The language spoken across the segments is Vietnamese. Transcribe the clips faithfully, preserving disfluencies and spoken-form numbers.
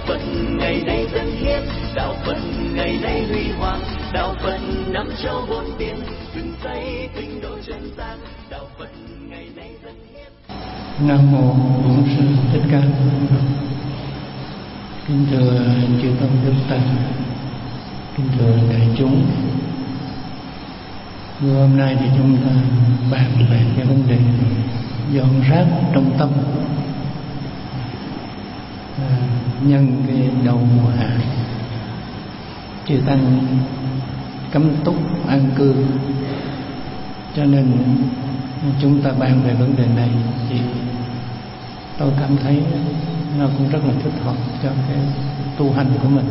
Phật ngày nay dân hiến, đạo Phật ngày nay huy hoàng, đạo Phật năm châu bốn biển, từng giây tinh độ chân gian, đạo Phật ngày nay dân hiến. Nam mô Bổn Sư Thích Ca Mâu Ni Phật. Kính thưa chư tôn đức tăng, kính thưa đại chúng. Ngày hôm nay thì chúng ta bàn về cái vấn đề dọn rác trong tâm. À, nhân cái đầu mùa hạ, chư tăng cấm túc an cư, cho nên chúng ta bàn về vấn đề này thì tôi cảm thấy nó cũng rất là thích hợp cho cái tu hành của mình.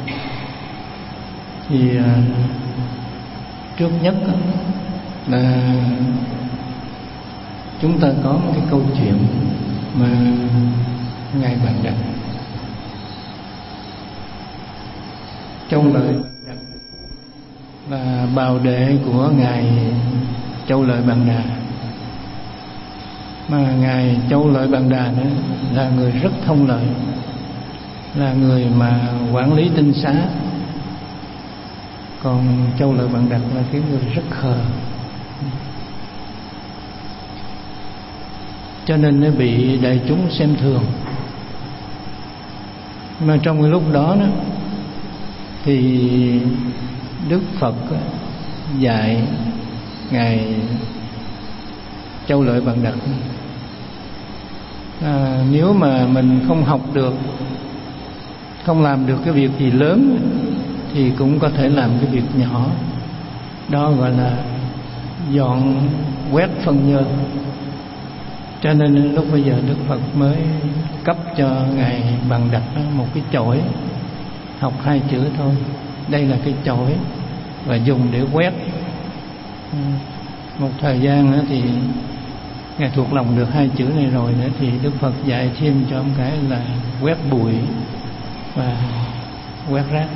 Thì à, trước nhất là chúng ta có một cái câu chuyện mà Ngài Bàn Đà, Châu Lợi là bào đệ của Ngài Châu Lợi Bàn Đà. Mà Ngài Châu Lợi Bàn Đà nữa là người rất thông lợi, là người mà quản lý tinh xá. Còn Châu Lợi Bàn Đà là cái người rất khờ, cho nên nó bị đại chúng xem thường. Mà trong cái lúc đó, đó thì Đức Phật dạy Ngài Châu Lợi Bàn Đà, à, nếu mà mình không học được, không làm được cái việc gì lớn thì cũng có thể làm cái việc nhỏ. Đó gọi là dọn quét phân nhơ. Cho nên lúc bây giờ Đức Phật mới cấp cho Ngài Bàn Đà một cái chổi, học hai chữ thôi. Đây là cái chổi và dùng để quét. Một thời gian nữa thì Ngài thuộc lòng được hai chữ này rồi nữa, thì Đức Phật dạy thêm cho một cái là quét bụi và quét rác.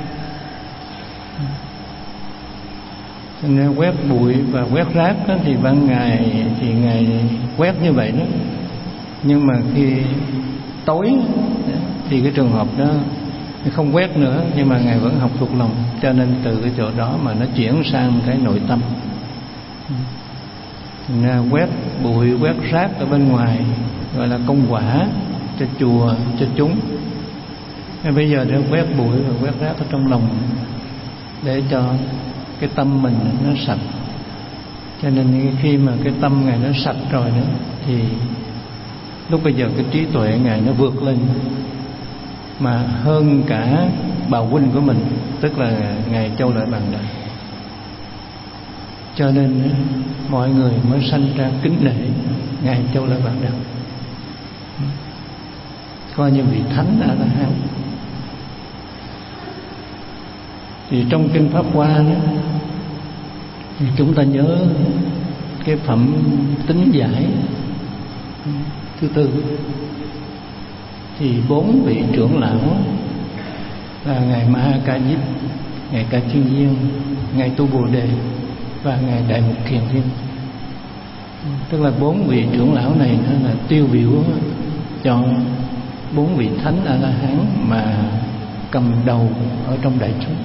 Nên quét bụi và quét rác đó, thì ban ngày thì Ngài quét như vậy đó. Nhưng mà khi tối thì cái trường hợp đó không quét nữa, nhưng mà Ngài vẫn học thuộc lòng. Cho nên từ cái chỗ đó mà nó chuyển sang cái nội tâm. Nên quét bụi, quét rác ở bên ngoài gọi là công quả cho chùa, cho chúng. Nên bây giờ để quét bụi và quét rác ở trong lòng, để cho cái tâm mình nó sạch. Cho nên khi mà cái tâm Ngài nó sạch rồi nữa thì lúc bây giờ cái trí tuệ Ngài nó vượt lên, mà hơn cả bà huynh của mình, tức là Ngài Châu Lợi Bàn Đà. Cho nên mọi người mới sanh ra kính nể Ngài Châu Lợi Bàn Đà, coi như vị thánh A La Hán. Thì trong kinh Pháp Hoa đó, thì chúng ta nhớ cái phẩm tính giải thứ tư, thì bốn vị trưởng lão là Ngài Ma Ha Ca Diếp, Ngài Ca Chiên Viên, Ngài Tu Bồ Đề và Ngài Đại Mục Kiền Thiên. Tức là bốn vị trưởng lão này nó là tiêu biểu cho bốn vị thánh A La Hán mà cầm đầu ở trong đại chúng.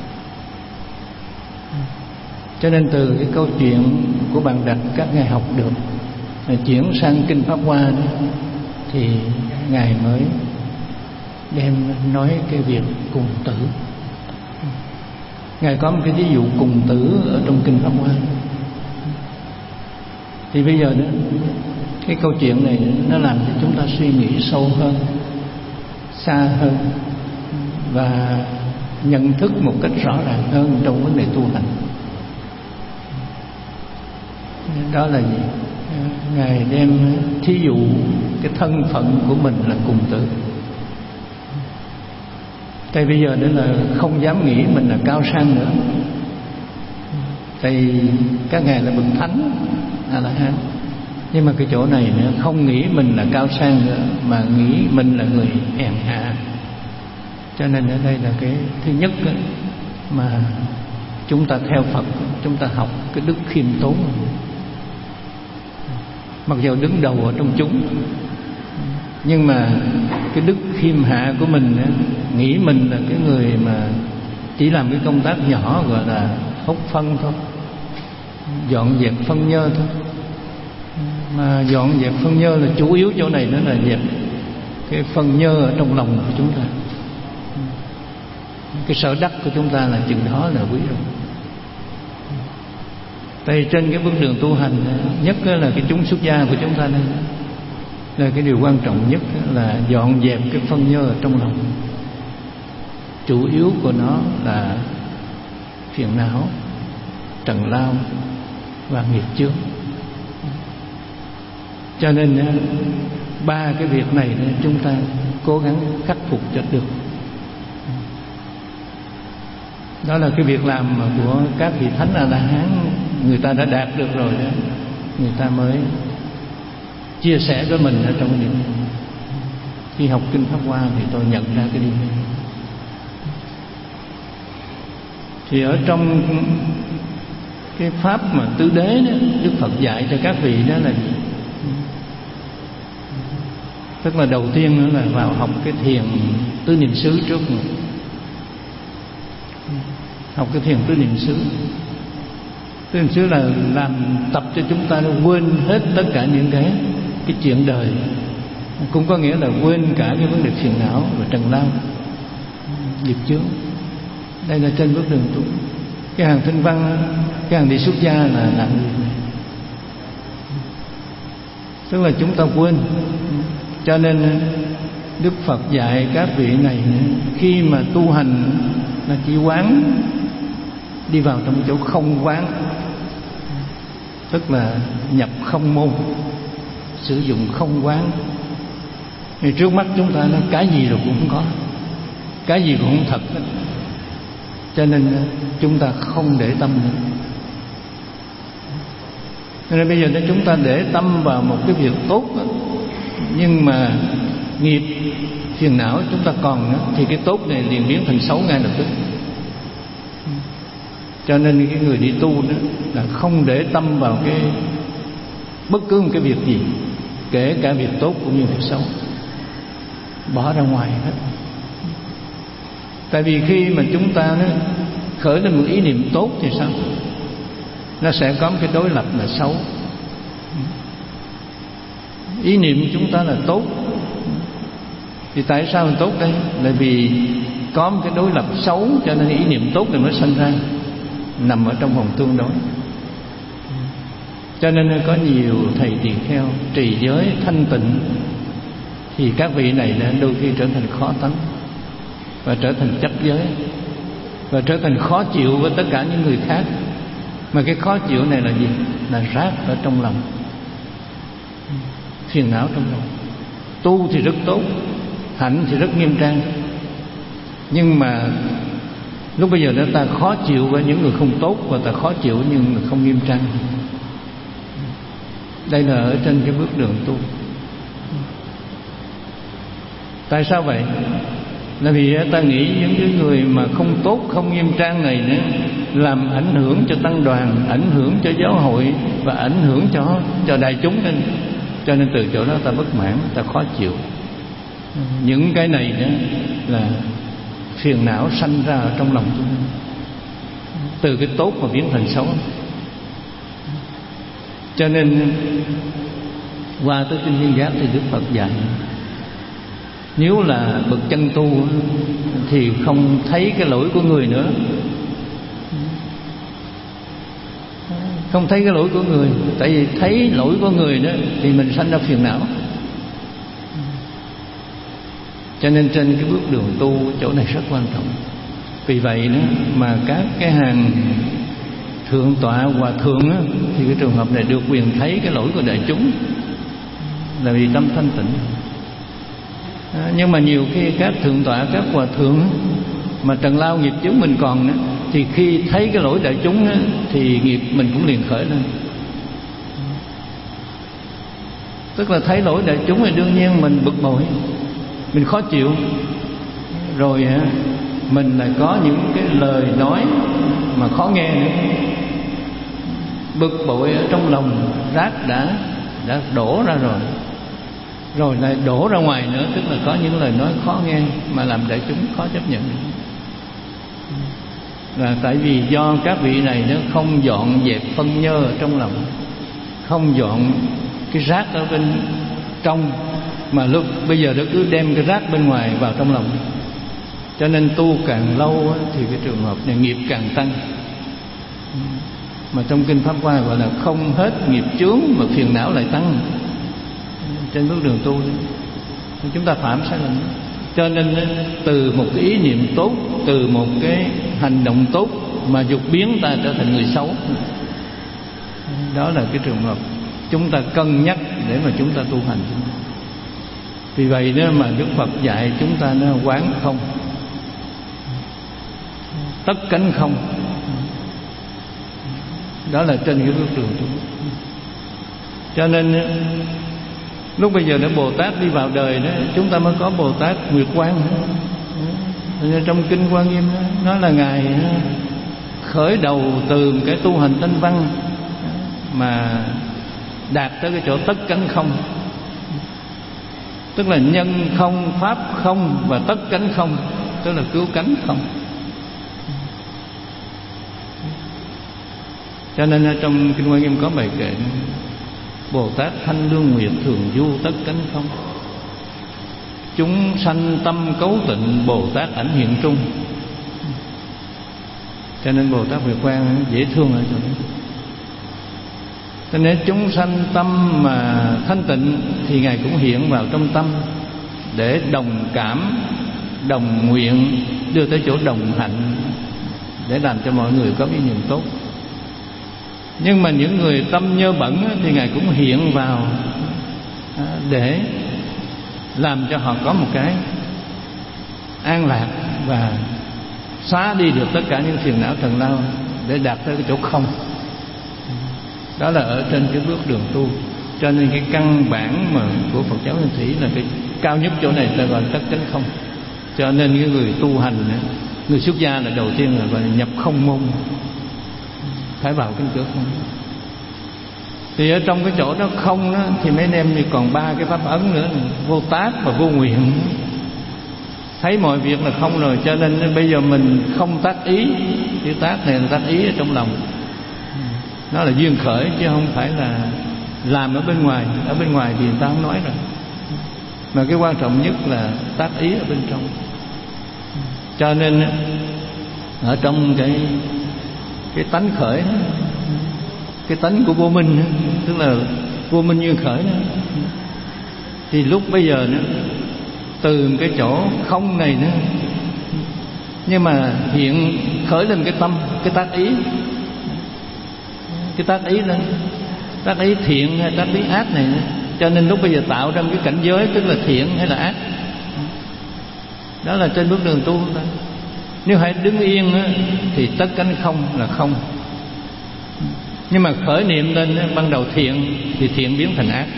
Cho nên từ cái câu chuyện của Bàn Đà các ngài học được, chuyển sang kinh Pháp Hoa đó, thì ngài mới đem nói cái việc cùng tử. Ngài có một cái ví dụ cùng tử ở trong kinh Pháp Hoa. Thì bây giờ đó, cái câu chuyện này nó làm cho chúng ta suy nghĩ sâu hơn, xa hơn, và nhận thức một cách rõ ràng hơn trong vấn đề tu hành. Đó là gì? Ngài đem thí dụ cái thân phận của mình là cùng tử. Tại bây giờ đó là không dám nghĩ mình là cao sang nữa. Tại các ngài là bậc thánh A La Hán, nhưng mà cái chỗ này nữa, không nghĩ mình là cao sang nữa, mà nghĩ mình là người hèn hạ. Cho nên ở đây là cái thứ nhất đó, mà chúng ta theo Phật, chúng ta học cái đức khiêm tốn. Mặc dù đứng đầu ở trong chúng, nhưng mà cái đức khiêm hạ của mình, nghĩ mình là cái người mà chỉ làm cái công tác nhỏ gọi là hút phân thôi, dọn dẹp phân nhơ thôi. Mà dọn dẹp phân nhơ là chủ yếu chỗ này, nữa là dẹp cái phân nhơ ở trong lòng của chúng ta. Cái sở đắc của chúng ta là chừng đó là quý rồi. Tại trên cái bước đường tu hành, nhất là cái chúng xuất gia của chúng ta đây, là cái điều quan trọng nhất là dọn dẹp cái phân nhơ ở trong lòng. Chủ yếu của nó là phiền não, trần lao và nghiệp chướng. Cho nên ba cái việc này chúng ta cố gắng khắc phục cho được. Đó là cái việc làm của các vị thánh A La Hán, người ta đã đạt được rồi đó, người ta mới chia sẻ với mình ở trong cái điểm này. Khi học kinh Pháp Hoa thì tôi nhận ra cái điều này. Thì ở trong cái pháp mà tứ đế đó, Đức Phật dạy cho các vị đó là gì? Tức là đầu tiên nữa là vào học cái thiền tứ niệm xứ trước nữa. Học cái thiền tứ niệm xứ. Tứ niệm xứ là làm tập cho chúng ta quên hết tất cả những cái cái chuyện đời, cũng có nghĩa là quên cả cái vấn đề phiền não và trần lao, nghiệp chướng. Đây là trên bước đường tu. Cái hàng Thanh Văn, cái hàng đi xuất gia là làm việc này. Tức là chúng ta quên. Cho nên Đức Phật dạy các vị này khi mà tu hành là chỉ quán, đi vào trong chỗ không quán, tức là nhập không môn, sử dụng không quán. Thì trước mắt chúng ta nói cái gì rồi cũng không có, cái gì cũng không thật hết. Cho nên chúng ta không để tâm nữa. Cho nên bây giờ nếu chúng ta để tâm vào một cái việc tốt, nhưng mà nghiệp phiền não chúng ta còn nữa, thì cái tốt này liền biến thành xấu ngay lập tức. Cho nên cái người đi tu đó là không để tâm vào cái bất cứ một cái việc gì, kể cả việc tốt cũng như việc xấu, bỏ ra ngoài hết. Tại vì khi mà chúng ta nó khởi lên một ý niệm tốt thì sao? Nó sẽ có một cái đối lập là xấu. Ý niệm chúng ta là tốt, thì tại sao là tốt đây? Là vì có một cái đối lập xấu, cho nên ý niệm tốt này mới sinh ra, nằm ở trong vòng tương đối. Cho nên có nhiều thầy tỳ kheo trì giới thanh tịnh, thì các vị này đã đôi khi trở thành khó tánh, và trở thành chấp giới, và trở thành khó chịu với tất cả những người khác. Mà cái khó chịu này là gì? Là rác ở trong lòng, phiền não trong lòng. Tu thì rất tốt, hạnh thì rất nghiêm trang, nhưng mà lúc bây giờ ta khó chịu với những người không tốt, và ta khó chịu với những người không nghiêm trang. Đây là ở trên cái bước đường tu. Tại sao vậy? Là vì ta nghĩ những cái người mà không tốt, không nghiêm trang này nữa, làm ảnh hưởng cho tăng đoàn, ảnh hưởng cho giáo hội, và ảnh hưởng cho cho đại chúng, nên cho nên từ chỗ đó ta bất mãn, ta khó chịu. Những cái này đó là phiền não sanh ra ở trong lòng chúng ta, từ cái tốt mà biến thành xấu. Cho nên qua tới kinh Duyên Giác thì Đức Phật dạy, nếu là bậc chân tu thì không thấy cái lỗi của người nữa, không thấy cái lỗi của người. Tại vì thấy lỗi của người đó thì mình sanh ra phiền não. Cho nên trên cái bước đường tu chỗ này rất quan trọng. Vì vậy đó mà các cái hàng thượng tọa hòa thượng đó, thì cái trường hợp này được quyền thấy cái lỗi của đại chúng, là vì tâm thanh tịnh. À, nhưng mà nhiều khi các thượng tọa, các hòa thượng mà trần lao nghiệp chướng mình còn đó, thì khi thấy cái lỗi đại chúng đó, thì nghiệp mình cũng liền khởi lên. Tức là thấy lỗi đại chúng thì đương nhiên mình bực bội, mình khó chịu. Rồi mình lại có những cái lời nói mà khó nghe nữa. Bực bội ở trong lòng, rác đã đã đổ ra rồi, rồi lại đổ ra ngoài nữa, tức là có những lời nói khó nghe mà làm đại chúng khó chấp nhận. Là tại vì do các vị này nó không dọn dẹp phân nhơ ở trong lòng, không dọn cái rác ở bên trong, mà lúc bây giờ nó cứ đem cái rác bên ngoài vào trong lòng. Cho nên tu càng lâu thì cái trường hợp này nghiệp càng tăng. Mà trong kinh Pháp Hoa gọi là không hết nghiệp chướng mà phiền não lại tăng. Trên bước đường tu chúng ta phạm sai lầm. Cho nên từ một cái ý niệm tốt, từ một cái hành động tốt mà dục biến ta trở thành người xấu. Đó là cái trường hợp chúng ta cân nhắc để mà chúng ta tu hành. Vì vậy đó mà Đức Phật dạy chúng ta nó quán không, tất cánh không. Đó là trên cái bước đường tu. Cho nên lúc bây giờ để Bồ Tát đi vào đời đó, chúng ta mới có Bồ Tát Nguyệt Quang. Trong kinh Hoa Nghiêm nói là Ngài khởi đầu từ cái tu hành tinh văn mà đạt tới cái chỗ tất cánh không, tức là nhân không, pháp không và tất cánh không, tức là cứu cánh không. Cho nên ở trong kinh Hoa Nghiêm có bài kệ Bồ Tát Thanh Lương Nguyệt thường du tất cánh không, chúng sanh tâm cấu tịnh Bồ Tát ảnh hiện trung. Cho nên Bồ Tát Nguyệt Quang dễ thương ở chỗ đó. Cho nên chúng sanh tâm mà thanh tịnh thì Ngài cũng hiện vào trong tâm để đồng cảm, đồng nguyện, đưa tới chỗ đồng hạnh, để làm cho mọi người có cái niềm tốt. Nhưng mà những người tâm nhơ bẩn thì Ngài cũng hiện vào để làm cho họ có một cái an lạc và xóa đi được tất cả những phiền não trần lao để đạt tới cái chỗ không. Đó là ở trên cái bước đường tu. Cho nên cái căn bản mà của Phật giáo Nguyên Thủy là cái cao nhất chỗ này ta gọi là tất cánh không. Cho nên cái người tu hành, người xuất gia là đầu tiên là gọi là nhập không môn, phải vào cái cửa không. Thì ở trong cái chỗ đó không đó, thì mấy anh em thì còn ba cái pháp ấn nữa, vô tác và vô nguyện. Thấy mọi việc là không rồi, cho nên bây giờ mình không tác ý. Chữ tác này là tác ý ở trong lòng, nó là duyên khởi chứ không phải là làm ở bên ngoài. Ở bên ngoài thì người ta không nói rồi, mà cái quan trọng nhất là tác ý ở bên trong. Cho nên ở trong cái cái tánh khởi đó, cái tánh của vô minh đó, tức là vô minh duyên khởi đó, thì lúc bây giờ nữa, từ cái chỗ không này nữa, nhưng mà hiện khởi lên cái tâm, cái tác ý, cái tác ý lên, tác ý thiện hay tác ý ác này nữa. Cho nên lúc bây giờ tạo ra cái cảnh giới, tức là thiện hay là ác. Đó là trên bước đường tu đó. Nếu hãy đứng yên á, thì tất cánh không là không. Nhưng mà khởi niệm lên á, ban đầu thiện thì thiện biến thành ác.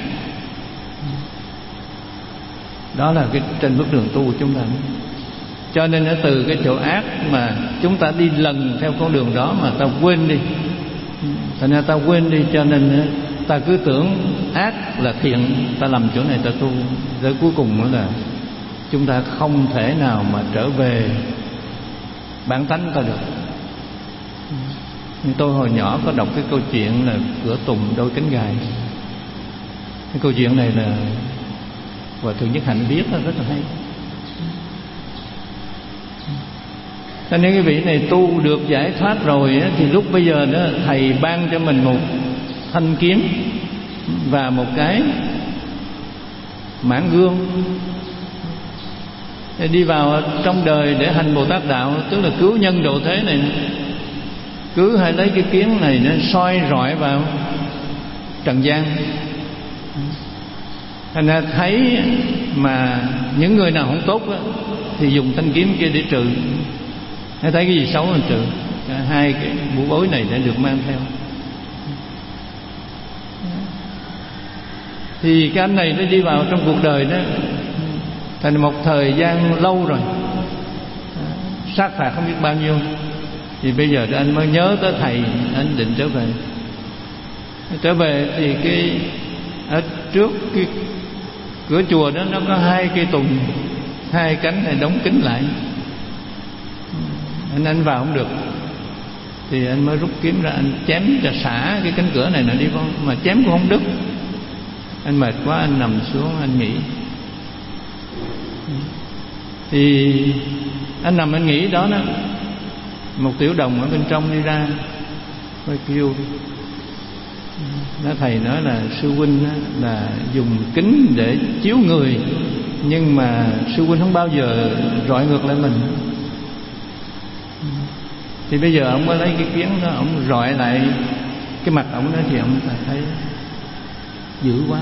Đó là cái trên bước đường tu của chúng ta. Cho nên ở từ cái chỗ ác mà chúng ta đi lần theo con đường đó mà ta quên đi, thành ra ta quên đi. Cho nên ta cứ tưởng ác là thiện, ta làm chỗ này ta tu, rồi cuối cùng nữa là chúng ta không thể nào mà trở về bản tánh ta được. Nhưng tôi hồi nhỏ có đọc cái câu chuyện là cửa tùng đôi cánh gài. Cái câu chuyện này là Hòa Thượng Nhất Hạnh viết rất là hay. Cho nên cái vị này tu được giải thoát rồi á, thì lúc bây giờ đó thầy ban cho mình một thanh kiếm và một cái mãn gương để đi vào trong đời để hành Bồ Tát đạo, tức là cứu nhân độ thế này. Cứ hãy lấy cái kiếm này nó soi rọi vào trần gian, thành ra thấy mà những người nào không tốt đó, thì dùng thanh kiếm kia để trừ. Thấy thấy cái gì xấu là trừ. Hai cái bủ bối này đã được mang theo. Thì cái anh này nó đi vào trong cuộc đời đó, thành một thời gian lâu rồi, sát phạt không biết bao nhiêu. Thì bây giờ anh mới nhớ tới thầy, anh định trở về. Trở về thì cái ở trước cái Cửa chùa đó nó có hai cây tùng, hai cánh này đóng kín lại. Anh anh vào không được thì anh mới rút kiếm ra, anh chém cho xả cái cánh cửa này nè đi con, mà chém cũng không đứt. Anh mệt quá, anh nằm xuống anh nghỉ. Thì anh nằm anh nghỉ đó đó, một tiểu đồng ở bên trong đi ra mới kêu. Nó thầy nói là sư huynh là dùng kính để chiếu người, nhưng mà sư huynh không bao giờ rọi ngược lại mình. Thì bây giờ ông mới lấy cái kiến đó, ông rọi lại cái mặt ông đó, thì ông thấy dữ quá.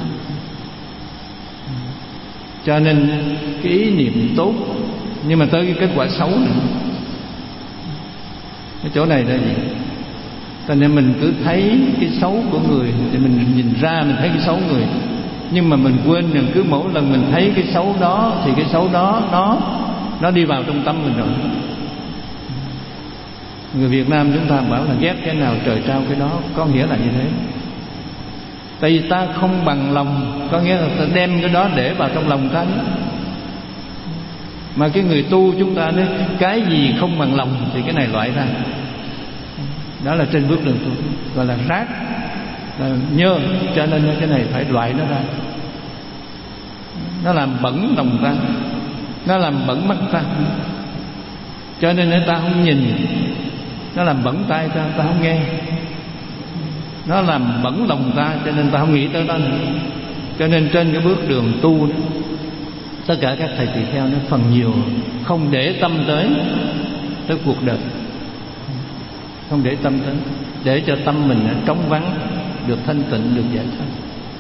Cho nên cái ý niệm tốt, nhưng mà tới cái kết quả xấu nữa. Cái chỗ này là gì? Cho nên mình cứ thấy cái xấu của người thì mình nhìn ra mình thấy cái xấu người, nhưng mà mình quên rằng cứ mỗi lần mình thấy cái xấu đó thì cái xấu đó nó nó đi vào trong tâm mình rồi. Người Việt Nam chúng ta bảo là ghét cái nào trời trao cái đó, có nghĩa là như thế. Tại vì ta không bằng lòng, có nghĩa là ta đem cái đó để vào trong lòng ta. Mà cái người tu chúng ta đấy, cái gì không bằng lòng thì cái này loại ra. Đó là trên bước đường tu, gọi là rác, là nhơ. Cho nên cái này phải loại nó ra. Nó làm bẩn lòng ta, nó làm bẩn mắt ta, cho nên người ta không nhìn. Nó làm bẩn tai ta, ta không nghe. Nó làm bẩn lòng ta, cho nên ta không nghĩ tới nó nữa. Cho nên trên cái bước đường tu đó, tất cả các thầy tỳ kheo nó phần nhiều không để tâm tới tới cuộc đời, không để tâm tới, để cho tâm mình nó trống vắng, được thanh tịnh, được giải thoát.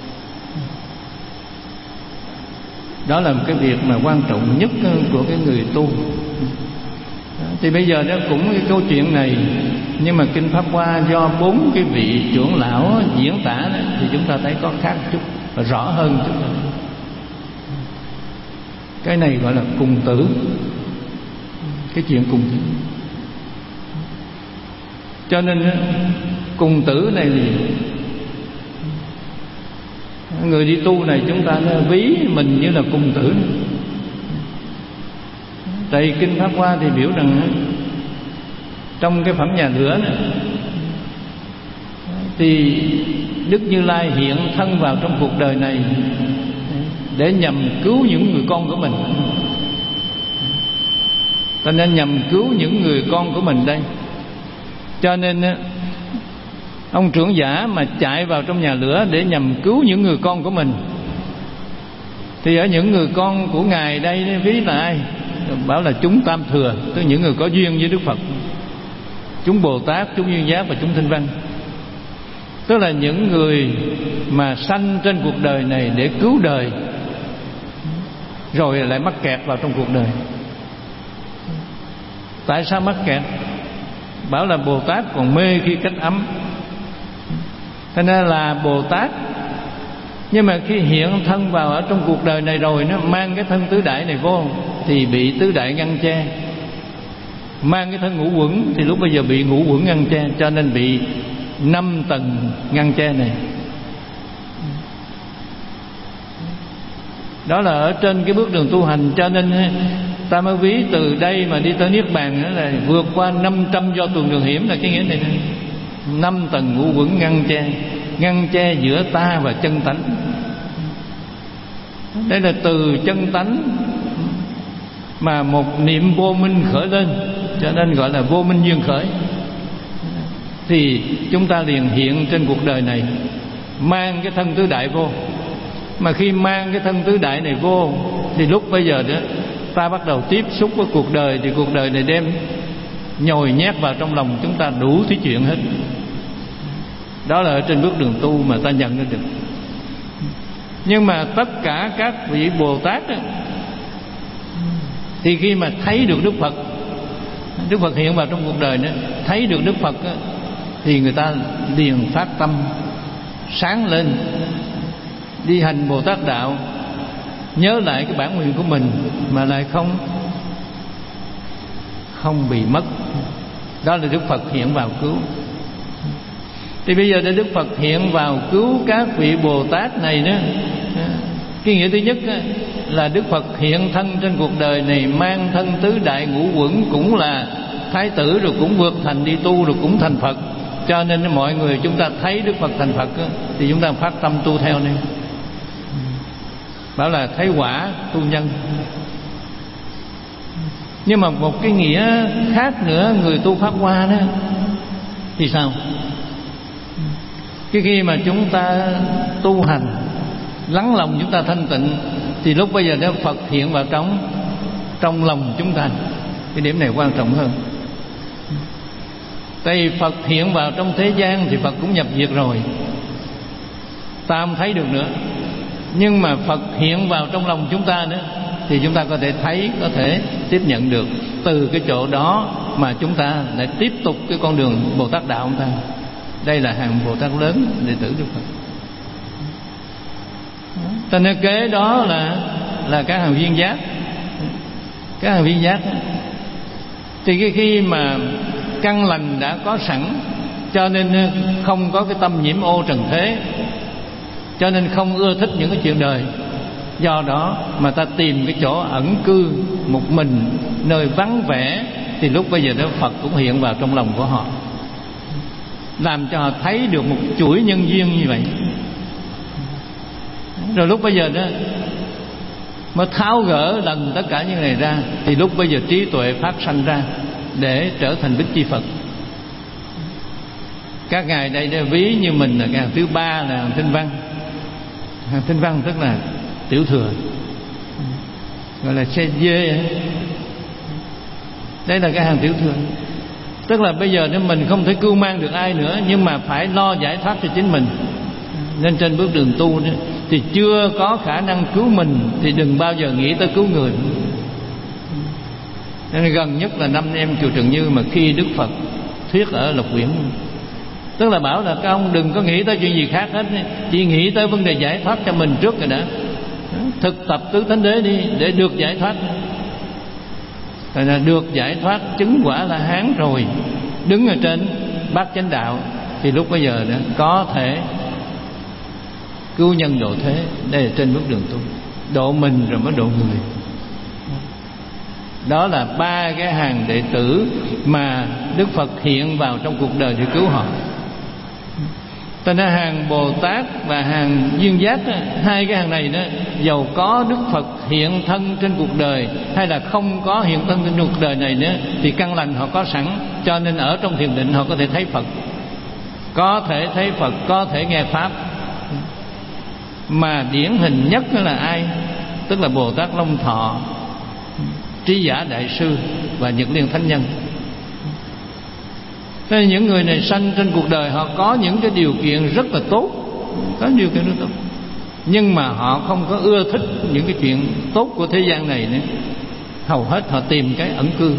Đó là một cái việc mà quan trọng nhất của cái người tu. Thì bây giờ đó cũng cái câu chuyện này, nhưng mà Kinh Pháp Hoa do bốn cái vị trưởng lão diễn tả đó, thì chúng ta thấy có khác chút và rõ hơn chút. Cái này gọi là cùng tử, cái chuyện cùng tử. Cho nên cùng tử này thì người đi tu này chúng ta nó ví mình như là cùng tử. Tại Kinh Pháp Hoa thì biểu rằng trong cái phẩm nhà lửa này, thì Đức Như Lai hiện thân vào trong cuộc đời này để nhằm cứu những người con của mình. Cho nên nhằm cứu những người con của mình đây. Cho nên ông trưởng giả mà chạy vào trong nhà lửa để nhằm cứu những người con của mình, thì ở những người con của Ngài đây ví là ai? Bảo là chúng tam thừa, tức những người có duyên với Đức Phật, chúng Bồ Tát, chúng Duyên Giác và chúng Thanh Văn. Tức là những người mà sanh trên cuộc đời này để cứu đời, rồi lại mắc kẹt vào trong cuộc đời. Tại sao mắc kẹt? Bảo là Bồ Tát còn mê khi cách ấm, cho nên là Bồ Tát. Nhưng mà khi hiện thân vào ở trong cuộc đời này rồi, nó mang cái thân tứ đại này vô thì bị tứ đại ngăn che. Mang cái thân ngũ quẩn thì lúc bây giờ bị ngũ quẩn ngăn che, cho nên bị năm tầng ngăn che này. Đó là ở trên cái bước đường tu hành. Cho nên ta mới ví từ đây mà đi tới Niết Bàn, đó là vượt qua năm trăm do tuần đường hiểm, là cái nghĩa này. Năm tầng ngũ quẩn ngăn che, ngăn che giữa ta và chân tánh. Đây là từ chân tánh mà một niệm vô minh khởi lên, cho nên gọi là vô minh duyên khởi. Thì chúng ta liền hiện trên cuộc đời này mang cái thân tứ đại vô. Mà khi mang cái thân tứ đại này vô thì lúc bây giờ đó ta bắt đầu tiếp xúc với cuộc đời, thì cuộc đời này đem nhồi nhét vào trong lòng chúng ta đủ thứ chuyện hết. Đó là ở trên bước đường tu mà ta nhận ra được. Nhưng mà tất cả các vị Bồ Tát đó, thì khi mà thấy được Đức Phật, Đức Phật hiện vào trong cuộc đời đó, thấy được Đức Phật đó, thì người ta liền phát tâm sáng lên, đi hành Bồ Tát đạo, nhớ lại cái bản nguyện của mình mà lại không không bị mất. Đó là Đức Phật hiện vào cứu. Thì bây giờ để Đức Phật hiện vào cứu các vị Bồ Tát này đó, Cái nghĩa thứ nhất là Đức Phật hiện thân trên cuộc đời này, mang thân tứ đại ngũ quẩn, cũng là thái tử rồi cũng vượt thành đi tu rồi cũng thành Phật. Cho nên mọi người chúng ta thấy Đức Phật thành Phật thì chúng ta phát tâm tu theo nên bảo là thấy quả tu nhân. Nhưng mà một cái nghĩa khác nữa, người tu Pháp Hoa đó thì sao? Cái khi mà chúng ta tu hành, lắng lòng chúng ta thanh tịnh, thì lúc bây giờ đó Phật hiện vào trong trong lòng chúng ta. Cái điểm này quan trọng hơn. Tại vì Phật hiện vào trong thế gian thì Phật cũng nhập diệt rồi, ta không thấy được nữa. Nhưng mà Phật hiện vào trong lòng chúng ta nữa thì chúng ta có thể thấy, có thể tiếp nhận được. Từ cái chỗ đó mà chúng ta lại tiếp tục cái con đường Bồ Tát đạo chúng ta. Đây là hàng Bồ Tát lớn, đệ tử Đức Phật. Ta nói kế đó là là các hàng viên giác. Các hàng viên giác thì cái khi mà căn lành đã có sẵn, cho nên không có cái tâm nhiễm ô trần thế, cho nên không ưa thích những cái chuyện đời. Do đó mà ta tìm cái chỗ ẩn cư một mình, nơi vắng vẻ, thì lúc bây giờ đó Phật cũng hiện vào trong lòng của họ, làm cho họ thấy được một chuỗi nhân duyên như vậy. Rồi lúc bây giờ đó mới tháo gỡ lần tất cả những này ra, thì lúc bây giờ trí tuệ phát sanh ra để trở thành Bích Chi Phật. Các ngài đây đã ví như mình là cái hàng thứ ba là hàng Tinh Văn. Hàng Tinh Văn tức là tiểu thừa, gọi là xe dê. Đây là cái hàng tiểu thừa. Tức là bây giờ nếu mình không thể cưu mang được ai nữa, nhưng mà phải lo giải thoát cho chính mình. Nên trên bước đường tu đó, thì chưa có khả năng cứu mình thì đừng bao giờ nghĩ tới cứu người. Nên gần nhất là năm em chùa Trần Như mà khi Đức Phật thuyết ở Lộc Quyển, tức là bảo là các ông đừng có nghĩ tới chuyện gì khác hết, chỉ nghĩ tới vấn đề giải thoát cho mình trước rồi đã. Thực tập tứ thánh đế đi để được giải thoát. Rồi là được giải thoát, chứng quả La Hán rồi, đứng ở trên bát chánh đạo, thì lúc bây giờ đó có thể cứu nhân độ thế. Đây là trên bước đường tu, độ mình rồi mới độ người. Đó là ba cái hàng đệ tử mà Đức Phật hiện vào trong cuộc đời để cứu họ. Cho nên hàng Bồ Tát và hàng Duyên Giác, hai cái hàng này đó, dầu có Đức Phật hiện thân trên cuộc đời hay là không có hiện thân trên cuộc đời này nữa, thì căn lành họ có sẵn, cho nên ở trong thiền định họ có thể thấy Phật, có thể thấy Phật, có thể nghe Pháp. Mà điển hình nhất là ai? Tức là Bồ Tát Long Thọ, Trí Giả Đại Sư và Nhật Liên Thánh Nhân. Thế nên những người này sanh trên cuộc đời họ có những cái điều kiện rất là tốt, có điều kiện rất tốt, nhưng mà họ không có ưa thích những cái chuyện tốt của thế gian này nữa. Hầu hết họ tìm cái ẩn cư.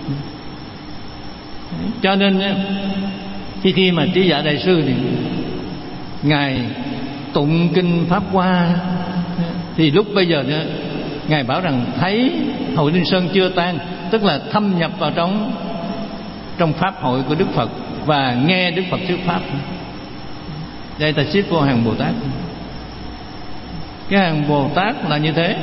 Cho nên khi khi mà Trí Giả Đại Sư thì ngài tụng kinh Pháp Hoa, thì lúc bây giờ đó, ngài bảo rằng thấy Hội Linh Sơn chưa tan, tức là thâm nhập vào trong trong pháp hội của Đức Phật và nghe Đức Phật thuyết pháp. Đây ta xếp vô hàng Bồ Tát. Cái hàng Bồ Tát là như thế.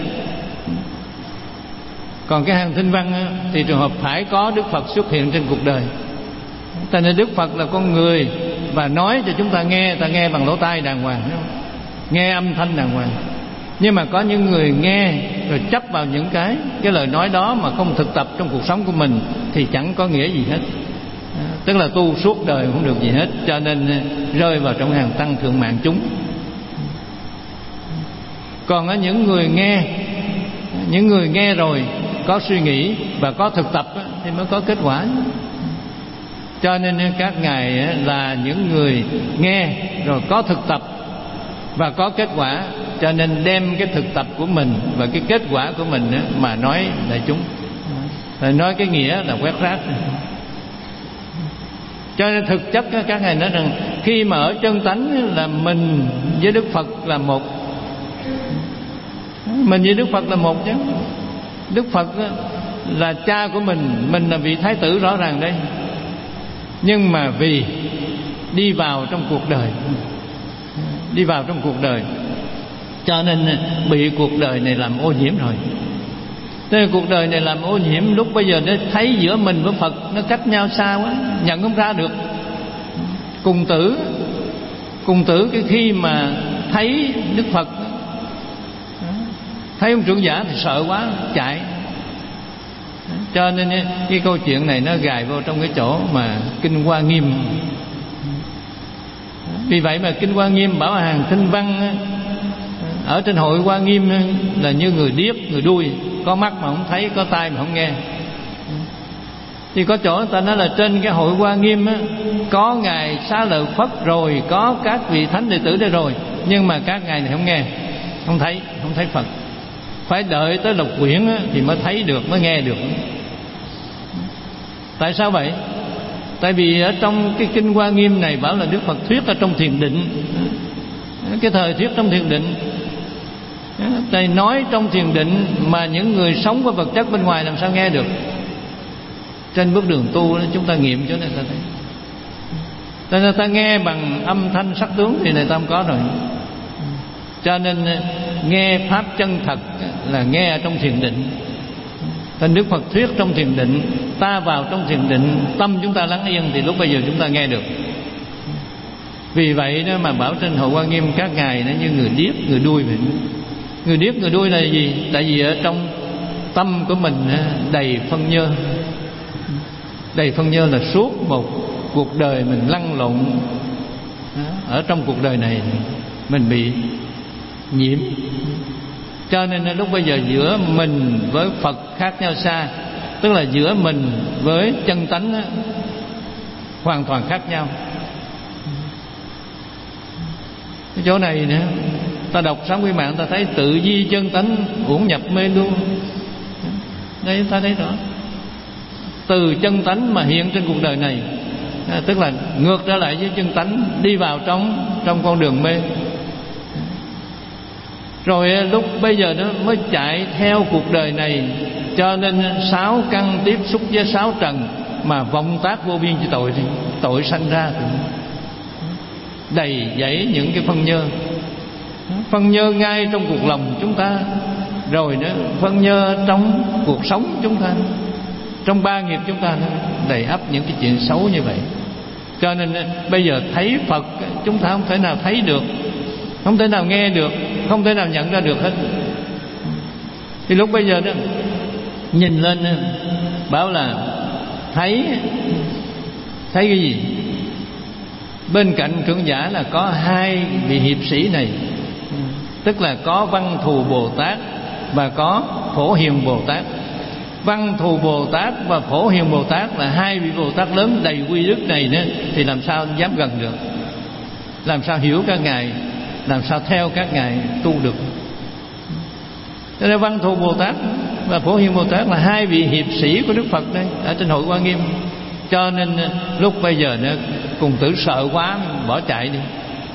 Còn cái hàng Tinh Văn thì trường hợp phải có Đức Phật xuất hiện trên cuộc đời. Tại nên Đức Phật là con người và nói cho chúng ta nghe, ta nghe bằng lỗ tai đàng hoàng, nghe âm thanh đàng hoàng. Nhưng mà có những người nghe rồi chấp vào những cái cái lời nói đó mà không thực tập trong cuộc sống của mình thì chẳng có nghĩa gì hết. Tức là tu suốt đời không được gì hết, cho nên rơi vào trong hàng tăng thượng mạng chúng. Còn ở những người nghe, những người nghe rồi có suy nghĩ và có thực tập thì mới có kết quả. Cho nên các ngài là những người nghe rồi có thực tập và có kết quả, cho nên đem cái thực tập của mình và cái kết quả của mình mà nói đại chúng. Rồi nói cái nghĩa là quét rác. Cho nên thực chất các ngài nói rằng khi mà ở chân tánh là mình với Đức Phật là một. Mình với Đức Phật là một chứ. Đức Phật là cha của mình, mình là vị thái tử rõ ràng đây. Nhưng mà vì đi vào trong cuộc đời, đi vào trong cuộc đời cho nên bị cuộc đời này làm ô nhiễm rồi. Thế cuộc đời này làm ô nhiễm, lúc bây giờ nó thấy giữa mình với Phật nó cách nhau xa quá, nhận không ra được. Cùng tử Cùng tử cái khi mà thấy Đức Phật, thấy ông trưởng giả thì sợ quá chạy. Cho nên cái câu chuyện này nó gài vô trong cái chỗ mà Kinh Hoa Nghiêm. Vì vậy mà Kinh Hoa Nghiêm bảo hàng Thanh Văn ở trên hội Hoa Nghiêm là như người điếc, người đuôi, có mắt mà không thấy, có tai mà không nghe. Thì có chỗ người ta nói là trên cái hội Hoa Nghiêm á, có ngài Xá Lợi Phất rồi, có các vị thánh đệ tử đây rồi, nhưng mà các ngài này không nghe, không thấy, không thấy Phật. Phải đợi tới Lục Quyển á, thì mới thấy được, mới nghe được. Tại sao vậy? Tại vì ở trong cái Kinh Hoa Nghiêm này bảo là Đức Phật thuyết ở trong thiền định. Cái thời thuyết trong thiền định, Thầy nói trong thiền định mà những người sống với vật chất bên ngoài làm sao nghe được. Trên bước đường tu chúng ta nghiệm cho nên ta thấy. Cho nên ta nghe bằng âm thanh sắc tướng thì này ta không có rồi. Cho nên nghe pháp chân thật là nghe ở trong thiền định. Thành Đức Phật thuyết trong thiền định, ta vào trong thiền định, tâm chúng ta lắng yên thì lúc bây giờ chúng ta nghe được. Vì vậy đó mà bảo trên hội Hoa Nghiêm các ngài nó như người điếc, người đuôi vậy. Người điếc, người đuôi là gì? Tại vì ở trong tâm của mình đầy phân nhơ. Đầy phân nhơ là suốt một cuộc đời mình lăn lộn. Ở trong cuộc đời này mình bị nhiễm. Cho nên lúc bây giờ giữa mình với Phật khác nhau xa. Tức là giữa mình với chân tánh hoàn toàn khác nhau. Cái chỗ này nữa, ta đọc Sám Quy Mạng ta thấy tự di chân tánh uổng nhập mê luôn. Đấy, ta thấy rõ. Từ chân tánh mà hiện trên cuộc đời này, à, tức là ngược trở lại với chân tánh, đi vào trong trong con đường mê. Rồi lúc bây giờ nó mới chạy theo cuộc đời này. Cho nên sáu căn tiếp xúc với sáu trần mà vọng tác vô biên cho tội thì tội sanh ra thì đầy dẫy những cái phân nhơ. Phân nhơ ngay trong cuộc lòng chúng ta, rồi nữa phân nhơ trong cuộc sống chúng ta, trong ba nghiệp chúng ta, đầy ắp những cái chuyện xấu như vậy. Cho nên bây giờ thấy Phật chúng ta không thể nào thấy được, không thể nào nghe được, không thể nào nhận ra được hết. Thì lúc bây giờ đó nhìn lên bảo là thấy thấy cái gì? Bên cạnh trưởng giả là có hai vị hiệp sĩ này, tức là có Văn Thù Bồ Tát và có Phổ Hiền Bồ Tát. Văn Thù Bồ Tát và Phổ Hiền Bồ Tát là hai vị Bồ Tát lớn đầy quy đức này nữa, thì làm sao dám gần được, làm sao hiểu các ngài, làm sao theo các ngài tu được. Cho nên Văn Thù Bồ Tát và Phổ Hiền Bồ Tát là hai vị hiệp sĩ của Đức Phật đây ở trên hội Hoa Nghiêm. Cho nên lúc bây giờ nó cùng tử sợ quá bỏ chạy đi.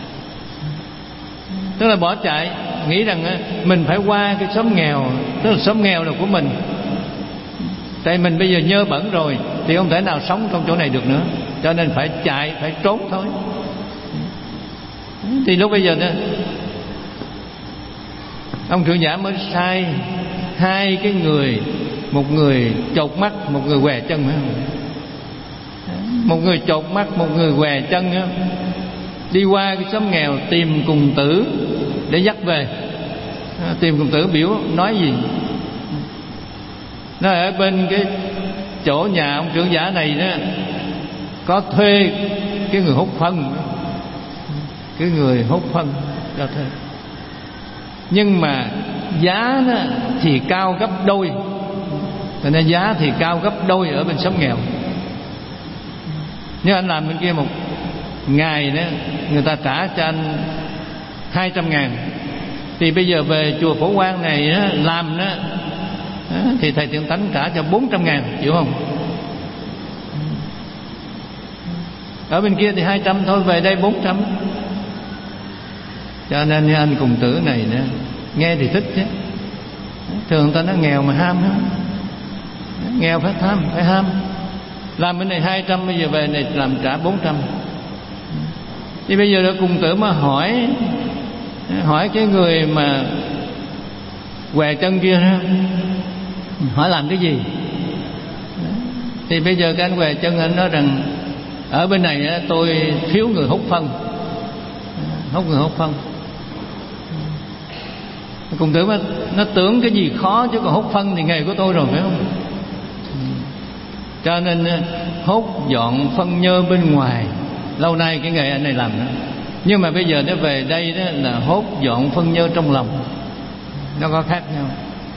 Tức là bỏ chạy, nghĩ rằng mình phải qua cái xóm nghèo, tức là xóm nghèo là của mình. Tại mình bây giờ nhơ bẩn rồi thì không thể nào sống trong chỗ này được nữa, cho nên phải chạy, phải trốn thôi. Thì lúc bây giờ đó ông trưởng giả mới sai hai cái người, một người chột mắt, một người què chân. Một người chột mắt, một người què chân, đi qua cái xóm nghèo tìm cùng tử để dắt về. Tìm cùng tử biểu nói gì? Nó ở bên cái chỗ nhà ông trưởng giả này đó, có thuê cái người hút phân, cái người hút phân cho thuê. Nhưng mà giá đó thì cao gấp đôi, cho nên giá thì cao gấp đôi ở bên xóm nghèo. Nếu anh làm bên kia một ngày đó, người ta trả cho anh hai trăm ngàn, thì bây giờ về chùa Phổ Quang này đó, làm đó, thì thầy Thiện Tánh trả cho bốn trăm ngàn, chịu không? Ở bên kia thì hai trăm thôi, về đây bốn trăm. Cho nên anh cùng tử này nữa, nghe thì thích chứ. Thường ta nói nghèo mà ham đó. Nghèo phải tham, phải ham. Làm bên này hai trăm, bây giờ về này làm trả bốn trăm. Thì bây giờ đã cùng tử mà hỏi Hỏi cái người mà què chân kia đó, hỏi làm cái gì? Thì bây giờ cái anh què chân anh nói rằng ở bên này á, tôi thiếu người hút phân, hút người hút phân. Cùng tưởng mà nó tưởng cái gì khó, chứ còn hút phân thì nghề của tôi rồi, phải không? Cho nên hút dọn phân nhơ bên ngoài, lâu nay cái nghề anh này làm đó. Nhưng mà bây giờ nó về đây đó là hút dọn phân nhơ trong lòng, nó có khác nhau.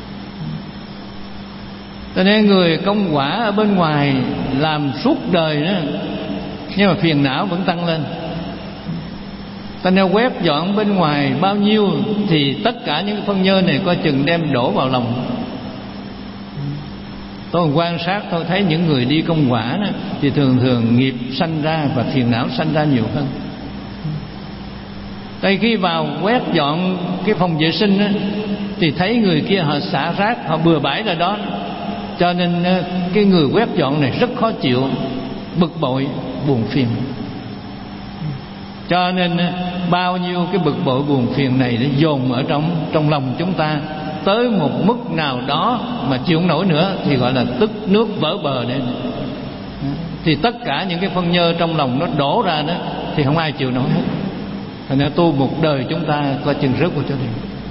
Cho nên người công quả ở bên ngoài làm suốt đời đó, nhưng mà phiền não vẫn tăng lên. Ta nên quét dọn bên ngoài bao nhiêu thì tất cả những phân nhơ này coi chừng đem đổ vào lòng. Tôi quan sát tôi thấy những người đi công quả đó, thì thường thường nghiệp sanh ra và phiền não sanh ra nhiều hơn. Tại khi vào quét dọn cái phòng vệ sinh đó, thì thấy người kia họ xả rác, họ bừa bãi ra đó. Cho nên cái người quét dọn này rất khó chịu, bực bội, buồn phiền. Cho nên bao nhiêu cái bực bội buồn phiền này để dồn ở trong trong lòng chúng ta, tới một mức nào đó mà chịu không nổi nữa thì gọi là tức nước vỡ bờ đấy. Thì tất cả những cái phân nhơ trong lòng nó đổ ra đó thì không ai chịu nổi hết. Thành ra tu một đời chúng ta coi chừng rớt vào chỗ này.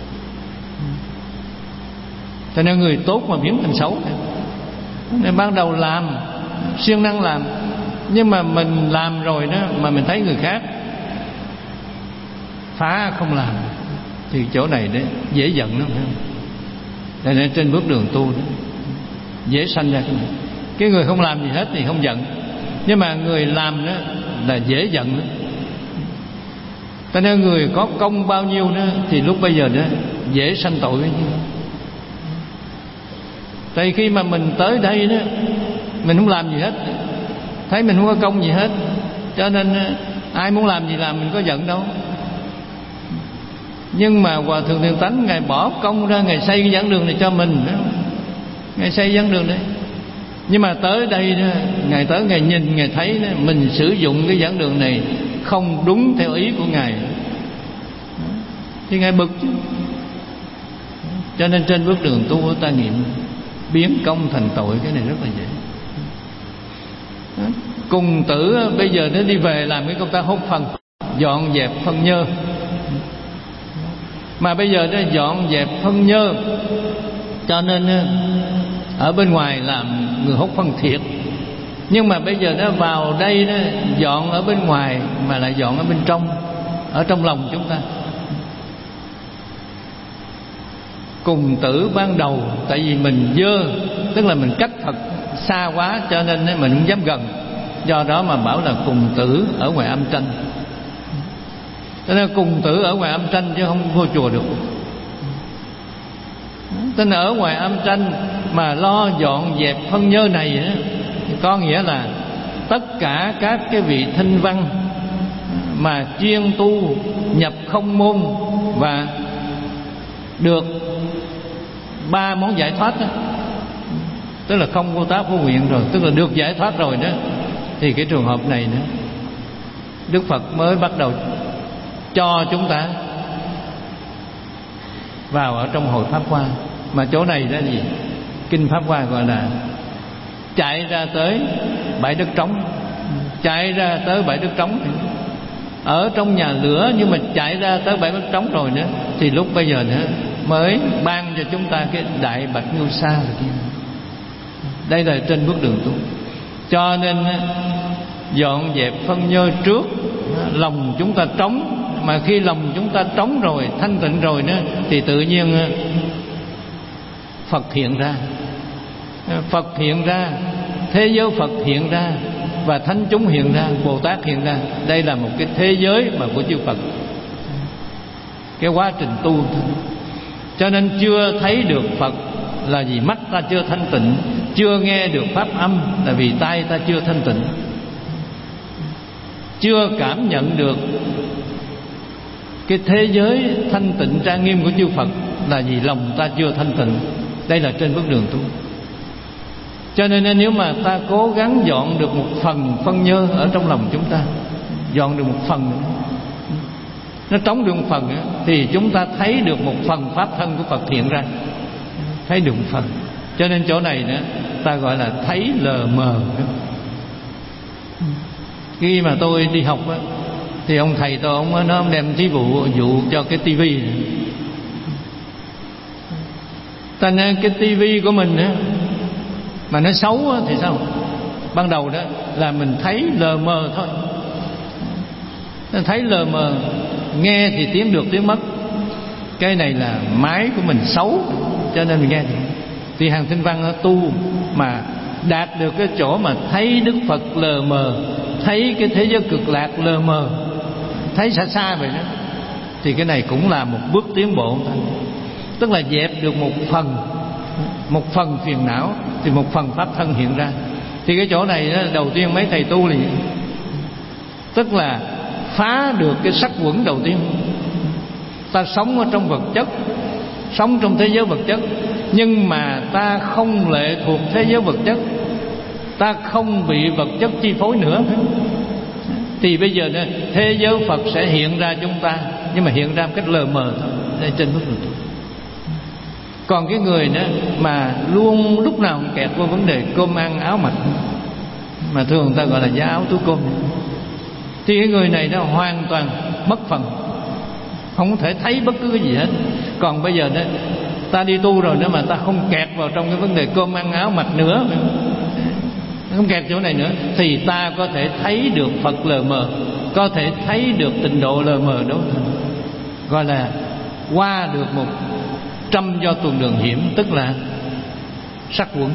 Cho nên người tốt mà biến thành xấu. Nên ban đầu làm siêng năng làm, nhưng mà mình làm rồi đó mà mình thấy người khác phá không làm thì chỗ này đấy dễ giận lắm. Cho nên trên bước đường tu đó, dễ sanh ra cái này. Cái người không làm gì hết thì không giận, nhưng mà người làm đó là dễ giận đó. Cho nên người có công bao nhiêu đó thì lúc bây giờ đó dễ sanh tội bao nhiêu. Tại khi mà mình tới đây đó, mình không làm gì hết, thấy mình không có công gì hết, cho nên ai muốn làm gì làm, mình có giận đâu. Nhưng mà Hòa Thượng Thiện Tánh Ngài bỏ công ra, Ngài xây cái giảng đường này cho mình, Ngài xây giảng đường đấy. Nhưng mà tới đây đó, Ngài tới Ngài nhìn, Ngài thấy đó, mình sử dụng cái giảng đường này không đúng theo ý của Ngài thì Ngài bực chứ. Cho nên trên bước đường tu ta nghiệm biến công thành tội, cái này rất là dễ. Cùng tử bây giờ nó đi về làm cái công tác hút phân, dọn dẹp phân nhơ. Mà bây giờ nó dọn dẹp phân nhơ, cho nên ở bên ngoài làm người hút phân thiệt. Nhưng mà bây giờ nó vào đây nó dọn ở bên ngoài mà lại dọn ở bên trong, ở trong lòng chúng ta. Cùng tử ban đầu tại vì mình dơ, tức là mình cách Phật xa quá, cho nên mình không dám gần. Do đó mà bảo là cùng tử ở ngoài âm tranh. Cho nên cùng tử ở ngoài âm tranh chứ không vô chùa được. Cho nên ở ngoài âm tranh mà lo dọn dẹp phân nhơ này á, có nghĩa là tất cả các cái vị thinh văn mà chuyên tu nhập không môn và được ba món giải thoát đó, tức là không vô tác vô nguyện rồi, tức là được giải thoát rồi đó, thì cái trường hợp này nữa Đức Phật mới bắt đầu cho chúng ta vào ở trong hội Pháp Hoa. Mà chỗ này đó gì? Kinh Pháp Hoa gọi là chạy ra tới bãi đất trống. Chạy ra tới bãi đất trống, ở trong nhà lửa nhưng mà chạy ra tới bãi đất trống rồi nữa, thì lúc bây giờ nữa mới ban cho chúng ta cái đại bạch ngưu sa rồi kia. Đây là trên bước đường tu. Cho nên dọn dẹp phân nhơ trước, lòng chúng ta trống. Mà khi lòng chúng ta trống rồi, thanh tịnh rồi nữa, thì tự nhiên Phật hiện ra. Phật hiện ra, thế giới Phật hiện ra, và thánh chúng hiện ra, Bồ Tát hiện ra. Đây là một cái thế giới mà của chư Phật, cái quá trình tu thôi. Cho nên chưa thấy được Phật là vì mắt ta chưa thanh tịnh, chưa nghe được pháp âm là vì tai ta chưa thanh tịnh, chưa cảm nhận được cái thế giới thanh tịnh trang nghiêm của chư Phật là vì lòng ta chưa thanh tịnh. Đây là trên bước đường tu. Cho nên nếu mà ta cố gắng dọn được một phần phân nhơ ở trong lòng chúng ta, dọn được một phần nữa, nó trống được một phần á, thì chúng ta thấy được một phần pháp thân của Phật hiện ra, thấy được một phần. Cho nên chỗ này nữa ta gọi là thấy lờ mờ. Khi mà tôi đi học á, thì ông thầy tôi ông nó đem thí dụ dụ cho cái tivi. Ta nên cái tivi của mình á, mà nó xấu á, thì sao? Ban đầu đó là mình thấy lờ mờ thôi, thấy lờ mờ, nghe thì tiếng được tiếng mất. Cái này là máy của mình xấu, cho nên mình nghe được. Thì hàng Tinh Văn tu mà đạt được cái chỗ mà thấy Đức Phật lờ mờ, thấy cái thế giới cực lạc lờ mờ, thấy xa xa vậy đó, thì cái này cũng là một bước tiến bộ. Tức là dẹp được một phần, một phần phiền não, thì một phần pháp thân hiện ra. Thì cái chỗ này đó, đầu tiên mấy thầy tu thì tức là phá được cái sắc quẩn đầu tiên. Ta sống ở trong vật chất, sống trong thế giới vật chất, nhưng mà ta không lệ thuộc thế giới vật chất, ta không bị vật chất chi phối nữa. Thì bây giờ đó, thế giới Phật sẽ hiện ra chúng ta, nhưng mà hiện ra một cách lờ mờ thôi, đây trên bước đường tu. Còn cái người đó mà luôn lúc nào cũng kẹt vào vấn đề cơm ăn áo mặc, mà thường ta gọi là giá áo túi cơm, thì cái người này nó hoàn toàn mất phần, không có thể thấy bất cứ cái gì hết. Còn bây giờ đó ta đi tu rồi nữa mà ta không kẹt vào trong cái vấn đề cơm ăn áo mặc nữa, không kẹt chỗ này nữa, thì ta có thể thấy được Phật lờ mờ, có thể thấy được tịnh độ lờ mờ đó, gọi là qua được một trăm do tuần đường hiểm, tức là sắc quẩn.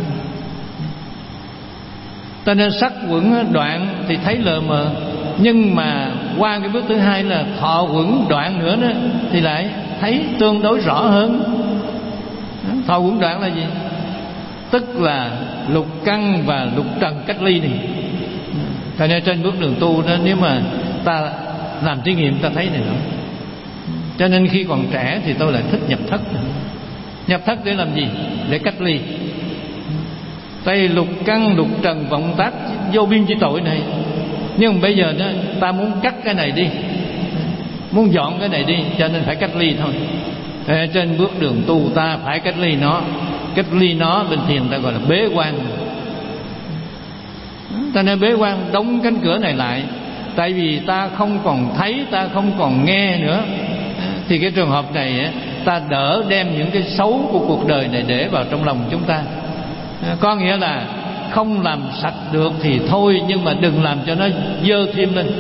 Cho nên sắc quẩn đoạn thì thấy lờ mờ, nhưng mà qua cái bước thứ hai là thọ quẩn đoạn nữa đó, thì lại thấy tương đối rõ hơn. Thọ quẩn đoạn là gì? Tức là lục căn và lục trần cách ly này. Cho nên trên bước đường tu đó, nếu mà ta làm thí nghiệm ta thấy này đó. Cho nên khi còn trẻ thì tôi lại thích nhập thất. Nhập thất để làm gì? Để cách ly. Tại lục căn lục trần vọng tác vô biên chi tội này. Nhưng bây giờ đó ta muốn cắt cái này đi, muốn dọn cái này đi, cho nên phải cách ly thôi. Thế trên bước đường tu ta phải cách ly nó. Cách ly nó bên thiền ta gọi là bế quan. Ta nên bế quan, đóng cánh cửa này lại. Tại vì ta không còn thấy, ta không còn nghe nữa. Thì cái trường hợp này ta đỡ đem những cái xấu của cuộc đời này để vào trong lòng chúng ta. Có nghĩa là không làm sạch được thì thôi, nhưng mà đừng làm cho nó dơ thêm lên.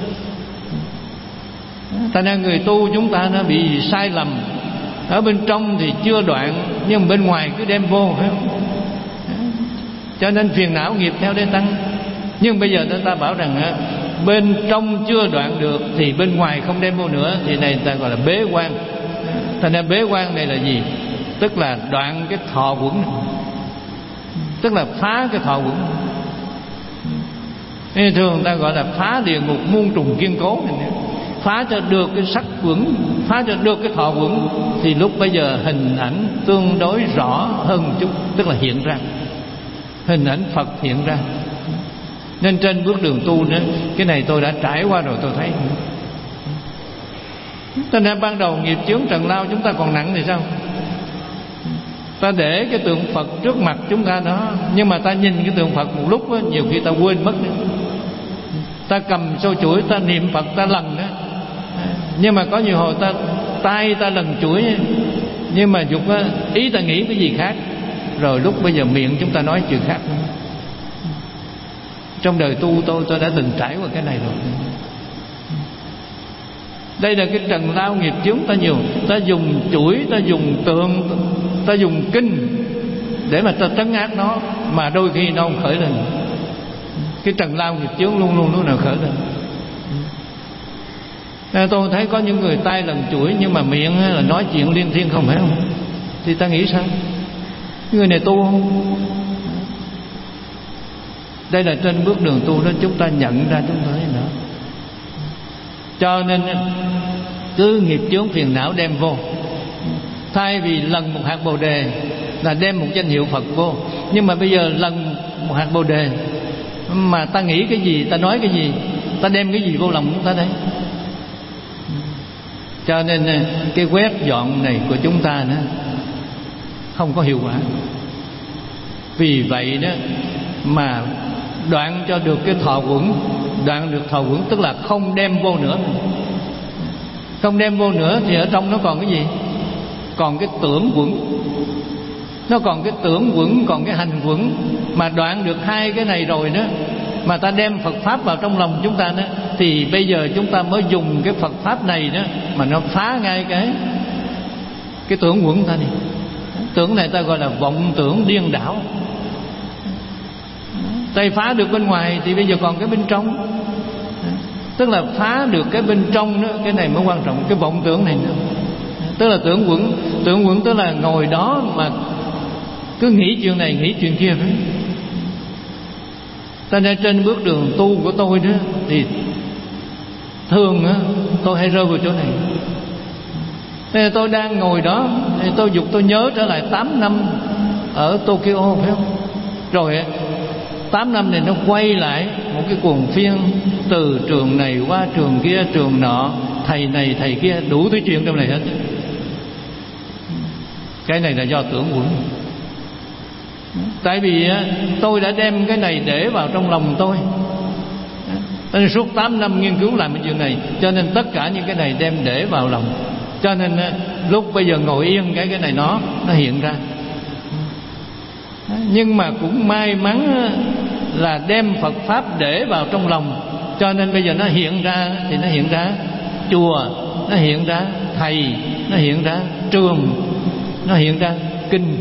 Tại nên người tu chúng ta nó bị sai lầm. Ở bên trong thì chưa đoạn, nhưng bên ngoài cứ đem vô, phải không? Cho nên phiền não nghiệp theo để tăng. Nhưng bây giờ ta bảo rằng bên trong chưa đoạn được thì bên ngoài không đem vô nữa, thì này ta gọi là bế quan. Thành ra bế quan này là gì? Tức là đoạn cái thọ quẩn, tức là phá cái thọ quẩn. Nên thường ta gọi là phá địa ngục muôn trùng kiên cố này. Phá cho được cái sắc quẩn, phá cho được cái thọ quẩn, thì lúc bây giờ hình ảnh tương đối rõ hơn một chút, tức là hiện ra hình ảnh Phật hiện ra. Nên trên bước đường tu nữa, cái này tôi đã trải qua rồi, tôi thấy. Cho nên ban đầu nghiệp chướng trần lao chúng ta còn nặng thì sao? Ta để cái tượng Phật trước mặt chúng ta đó, nhưng mà ta nhìn cái tượng Phật một lúc đó, nhiều khi ta quên mất nữa. Ta cầm sâu chuỗi ta niệm Phật ta lần đó, nhưng mà có nhiều hồi ta tay ta lần chuỗi, nhưng mà dục đó, ý ta nghĩ cái gì khác, rồi lúc bây giờ miệng chúng ta nói chuyện khác nữa. Trong đời tu tôi tôi đã từng trải qua cái này rồi. Đây là cái trần lao nghiệp chướng ta nhiều. Ta dùng chuỗi, ta dùng tượng, ta dùng kinh để mà ta trấn áp nó, mà đôi khi nó không khởi lên. Cái trần lao nghiệp chướng luôn luôn lúc nào khởi lên. Nên tôi thấy có những người tay lần chuỗi, nhưng mà miệng là nói chuyện liên thiên không, phải không? Thì ta nghĩ sao? Người này tu không? Đây là trên bước đường tu đó, chúng ta nhận ra chúng ta thấy nữa. Cho nên cứ nghiệp chướng phiền não đem vô. Thay vì lần một hạt bồ đề là đem một danh hiệu Phật vô, nhưng mà bây giờ lần một hạt bồ đề mà ta nghĩ cái gì, ta nói cái gì, ta đem cái gì vô lòng chúng ta đây? Cho nên cái quét dọn này của chúng ta nó không có hiệu quả. Vì vậy đó mà đoạn cho được cái thọ quẩn. Đoạn được thọ quẩn tức là không đem vô nữa. Không đem vô nữa thì ở trong nó còn cái gì? Còn cái tưởng quẩn. Nó còn cái tưởng quẩn, còn cái hành quẩn. Mà đoạn được hai cái này rồi đó, mà ta đem Phật Pháp vào trong lòng chúng ta đó, thì bây giờ chúng ta mới dùng cái Phật Pháp này đó mà nó phá ngay cái Cái tưởng quẩn ta đi. Tưởng này ta gọi là vọng tưởng điên đảo. Tay phá được bên ngoài thì bây giờ còn cái bên trong. Tức là phá được cái bên trong đó, cái này mới quan trọng, cái vọng tưởng này nữa. Tức là tưởng quẩn. Tưởng quẩn tức là ngồi đó mà cứ nghĩ chuyện này nghĩ chuyện kia đó. Ta nên trên bước đường tu của tôi đó thì thường á, tôi hay rơi vào chỗ này. Nên tôi đang ngồi đó thì tôi dục tôi nhớ trở lại tám năm ở Tokyo, phải không? Rồi tám năm này nó quay lại một cái cuồng phiên, từ trường này qua trường kia, trường nọ, thầy này thầy kia, đủ thứ chuyện trong này hết. Cái này là do tưởng quẩn. Tại vì tôi đã đem cái này để vào trong lòng tôi. Nên suốt tám năm nghiên cứu làm cái chuyện này, cho nên tất cả những cái này đem để vào lòng. Cho nên lúc bây giờ ngồi yên, cái cái này nó nó hiện ra. Nhưng mà cũng may mắn là đem Phật Pháp để vào trong lòng, cho nên bây giờ nó hiện ra. Thì nó hiện ra chùa, nó hiện ra thầy, nó hiện ra trường, nó hiện ra kinh.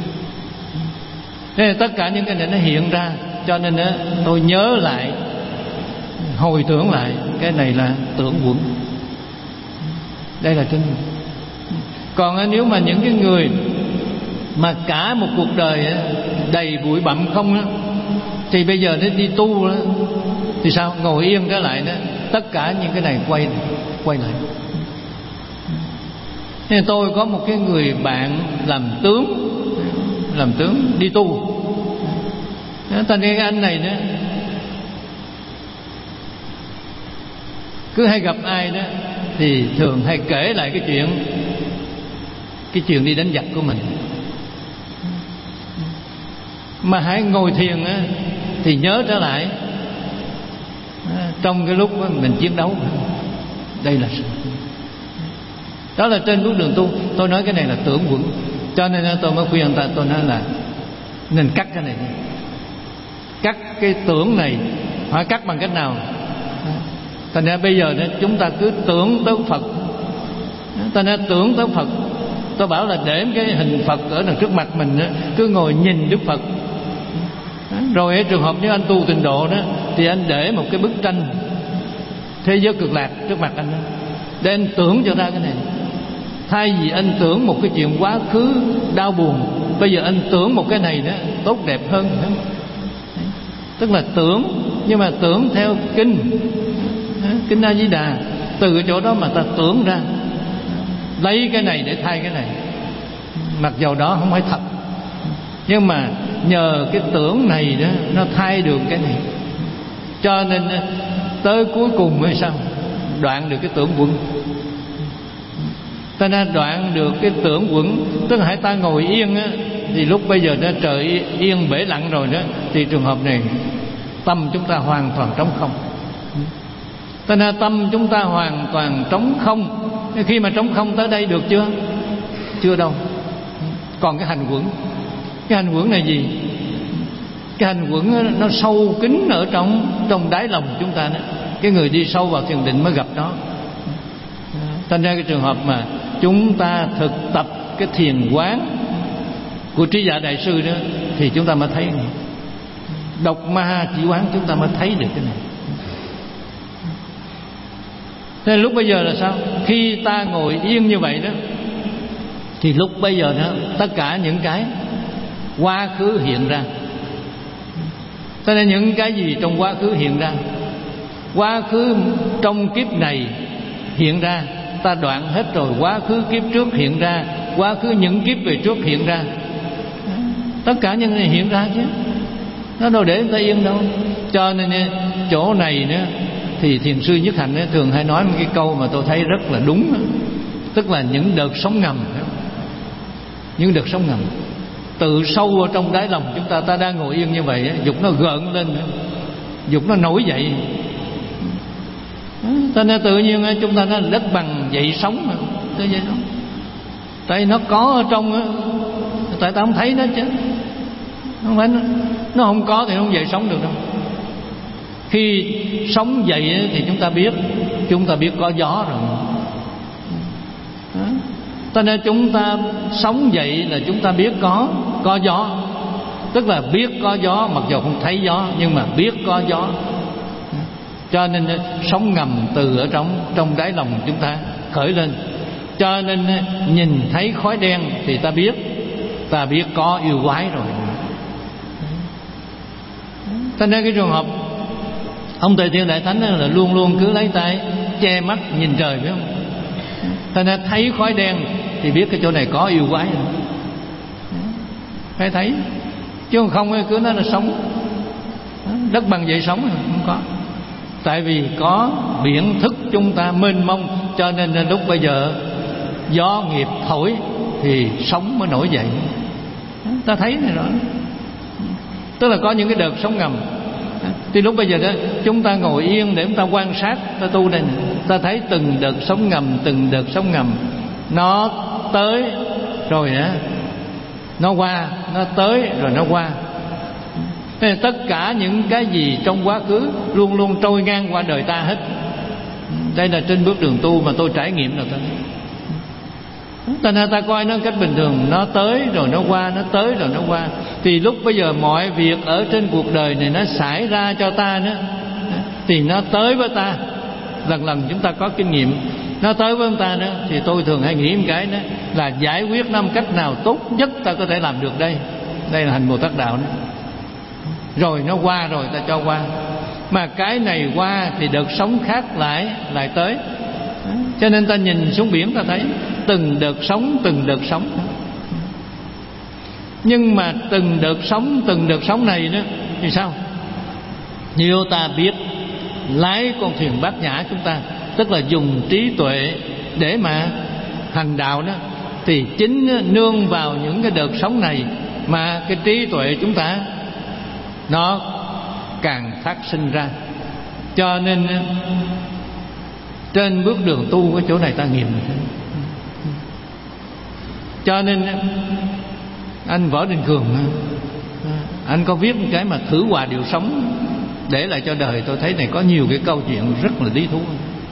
Nên tất cả những cái này nó hiện ra. Cho nên tôi nhớ lại, hồi tưởng lại, cái này là tưởng quẩn. Đây là chân. Còn nếu mà những cái người mà cả một cuộc đời đầy bụi bặm không đó, thì bây giờ nó đi tu đó, thì sao? Ngồi yên trở lại đó, tất cả những cái này quay quay lại. Nên tôi có một cái người bạn làm tướng, làm tướng đi tu. Thành ra cái anh này đó cứ hay gặp ai đó thì thường hay kể lại cái chuyện cái chuyện đi đánh giặc của mình. Mà hãy ngồi thiền á, thì nhớ trở lại trong cái lúc mình chiến đấu. Đây là đó là trên bước đường tu. Tôi nói cái này là tưởng quẩn. Cho nên tôi mới khuyên người ta, tôi nói là nên cắt cái này đi. Cắt cái tưởng này. Hỏi cắt bằng cách nào? Thành ra bây giờ chúng ta cứ tưởng tới Phật. Thành ra tưởng tới Phật. Tôi bảo là để cái hình Phật ở đằng trước mặt mình đó, cứ ngồi nhìn Đức Phật. Rồi ở trường hợp nếu anh tu tịnh độ đó, thì anh để một cái bức tranh thế giới cực lạc trước mặt anh đó, để anh tưởng cho ra cái này. Thay vì anh tưởng một cái chuyện quá khứ đau buồn, bây giờ anh tưởng một cái này đó tốt đẹp hơn. Tức là tưởng, nhưng mà tưởng theo kinh Kinh A Di Đà. Từ cái chỗ đó mà ta tưởng ra, lấy cái này để thay cái này. Mặc dầu đó không phải thật, nhưng mà nhờ cái tưởng này đó, nó thay được cái này. Cho nên tới cuối cùng mới sao? Đoạn được cái tưởng quẩn. Ta đã đoạn được cái tưởng quẩn. Tức là hãy ta ngồi yên á, thì lúc bây giờ đã trời yên bể lặng rồi đó, thì trường hợp này tâm chúng ta hoàn toàn trống không. Cho nên tâm chúng ta hoàn toàn trống không. Khi mà trống không tới đây được chưa? Chưa đâu. Còn cái hành quẩn. Cái hành quẩn này gì? Cái hành quẩn nó sâu kín ở trong trong đáy lòng chúng ta đó. Cái người đi sâu vào thiền định mới gặp nó. Thành ra cái trường hợp mà chúng ta thực tập cái thiền quán của Trí Giả Đại Sư đó, thì chúng ta mới thấy này. Độc ma chỉ quán chúng ta mới thấy được cái này. Thế lúc bây giờ là sao? Khi ta ngồi yên như vậy đó, thì lúc bây giờ đó, tất cả những cái quá khứ hiện ra. Cho nên những cái gì trong quá khứ hiện ra, quá khứ trong kiếp này hiện ra, ta đoạn hết rồi. Quá khứ kiếp trước hiện ra, quá khứ những kiếp về trước hiện ra. Tất cả những này hiện ra chứ, nó đâu để người ta yên đâu. Cho nên chỗ này nữa thì thiền sư Nhất Hạnh thường hay nói một cái câu mà tôi thấy rất là đúng. tức là những đợt sóng ngầm, những đợt sóng ngầm từ sâu ở trong đáy lòng chúng ta. Ta đang ngồi yên như vậy, dục nó gợn lên, dục nó nổi dậy. Cho nên tự nhiên chúng ta nói đất bằng dậy sóng, tới dậy sóng. Tại nó có ở trong á, tại ta không thấy nó chứ. Không phải nó, nó không có thì nó không dậy sóng được đâu. Khi sóng dậy thì chúng ta biết, chúng ta biết có gió rồi. Đó. Cho nên chúng ta sóng dậy là chúng ta biết có có gió, tức là biết có gió, mặc dù không thấy gió nhưng mà biết có gió. Cho nên sóng ngầm từ ở trong trong đáy lòng chúng ta khởi lên. Cho nên nhìn thấy khói đen thì ta biết, ta biết có yêu quái rồi. Cho nên cái trường hợp ông Tề Thiên Đại Thánh là luôn luôn cứ lấy tay che mắt nhìn trời, biết không? Cho nên thấy khói đen thì biết cái chỗ này có yêu quái rồi. Phải thấy, chứ không cứ nói là sống. Đất bằng dậy sóng không có. Tại vì có biển thức chúng ta mênh mông, cho nên lúc bây giờ gió nghiệp thổi thì sóng mới nổi dậy. Ta thấy này rõ. Tức là có những cái đợt sóng ngầm. Thì lúc bây giờ đó chúng ta ngồi yên để chúng ta quan sát, ta tu đây này, ta thấy từng đợt sóng ngầm, từng đợt sóng ngầm nó tới rồi đó, nó qua, nó tới rồi nó qua. Nên tất cả những cái gì trong quá khứ luôn luôn trôi ngang qua đời ta hết. Đây là trên bước đường tu mà tôi trải nghiệm rồi. Cho nên ta coi nó cách bình thường, nó tới rồi nó qua, nó tới rồi nó qua. Thì lúc bây giờ mọi việc ở trên cuộc đời này nó xảy ra cho ta nữa, thì nó tới với ta. Lần lần chúng ta có kinh nghiệm, nó tới với ta nữa, thì tôi thường hay nghĩ một cái đó là giải quyết năm cách nào tốt nhất ta có thể làm được đây. Đây là hành Bồ Tát Đạo đó. Rồi nó qua rồi ta cho qua. Mà cái này qua thì đợt sóng khác lại lại tới. Cho nên ta nhìn xuống biển ta thấy từng đợt sóng, từng đợt sóng. Nhưng mà từng đợt sóng, từng đợt sóng này đó thì sao? Nếu ta biết lái con thuyền bát nhã chúng ta, tức là dùng trí tuệ để mà hành đạo đó, thì chính nương vào những cái đợt sóng này mà cái trí tuệ chúng ta nó càng phát sinh ra. Cho nên trên bước đường tu cái chỗ này ta nghiệm. Cho nên anh Võ Đình Cường, anh có viết một cái mà thử hòa điều sống để lại cho đời. Tôi thấy này có nhiều cái câu chuyện rất là lý thú.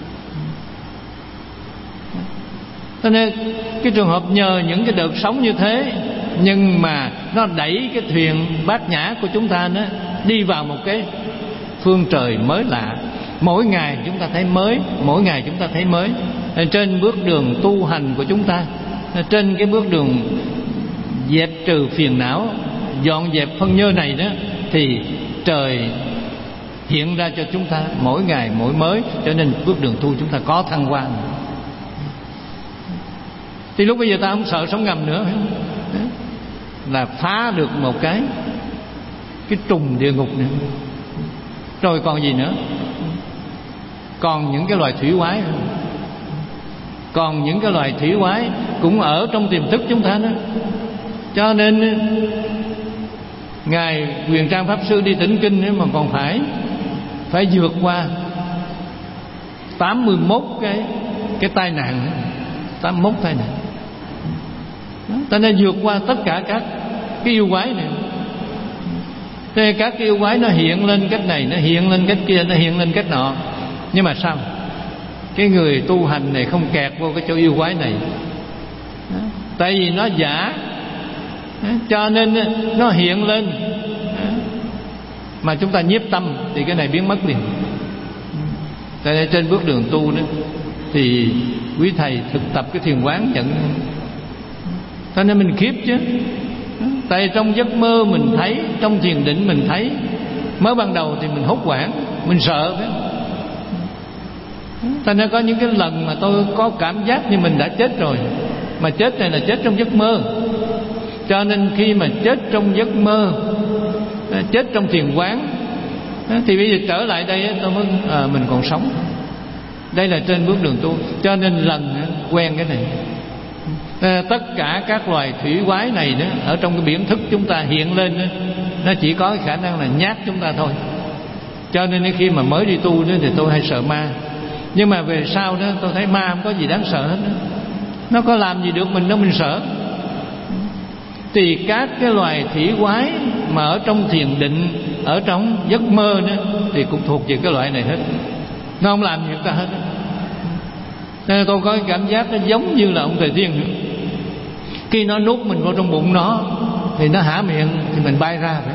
Cho nên cái trường hợp nhờ những cái đợt sóng như thế, nhưng mà nó đẩy cái thuyền bát nhã của chúng ta nó đi vào một cái phương trời mới lạ. Mỗi ngày chúng ta thấy mới, mỗi ngày chúng ta thấy mới. Trên bước đường tu hành của chúng ta, trên cái bước đường dẹp trừ phiền não, dọn dẹp phân nhơ này đó, thì trời hiện ra cho chúng ta mỗi ngày mỗi mới. Cho nên bước đường tu chúng ta có thăng hoa. Thì lúc bây giờ ta không sợ sóng ngầm nữa, là phá được một cái cái trùng địa ngục nữa. Rồi còn gì nữa? Còn những cái loài thủy quái, còn những cái loài thủy quái cũng ở trong tiềm thức chúng ta đó. Cho nên ngài Quyền Trang Pháp Sư đi tĩnh kinh mà còn phải phải vượt qua tám mươi mốt cái cái tai nạn, tám mươi mốt tai nạn. Ta nên vượt qua tất cả các cái yêu quái này. Thế các cái yêu quái nó hiện lên cách này, nó hiện lên cách kia, nó hiện lên cách nọ. Nhưng mà sao? Cái người tu hành này không kẹt vô cái chỗ yêu quái này. Tại vì nó giả, cho nên nó hiện lên. Mà chúng ta nhiếp tâm thì cái này biến mất liền. Tại nên trên bước đường tu đó, thì quý thầy thực tập cái thiền quán nhận. Cho nên mình khiếp chứ. Tại trong giấc mơ mình thấy, trong thiền định mình thấy. Mới ban đầu thì mình hốt hoảng, mình sợ phải không? Cho nên có những cái lần mà tôi có cảm giác như mình đã chết rồi. Mà chết này là chết trong giấc mơ. Cho nên khi mà chết trong giấc mơ, chết trong thiền quán, thì bây giờ trở lại đây tôi mới à, mình còn sống. Đây là trên bước đường tu. Cho nên lần quen cái này. Tất cả các loài thủy quái này đó, ở trong cái biển thức chúng ta hiện lên đó, nó chỉ có khả năng là nhát chúng ta thôi. Cho nên khi mà mới đi tu đó thì tôi hay sợ ma. Nhưng mà về sau đó tôi thấy ma không có gì đáng sợ hết đó. Nó có làm gì được mình đâu mình sợ. Thì các cái loài thủy quái mà ở trong thiền định, ở trong giấc mơ đó, thì cũng thuộc về cái loại này hết. Nó không làm gì chúng ta hết. Nên tôi có cái cảm giác nó giống như là ông Tề Thiên nữa. Khi nó nuốt mình vào trong bụng nó thì nó há miệng thì mình bay ra phải.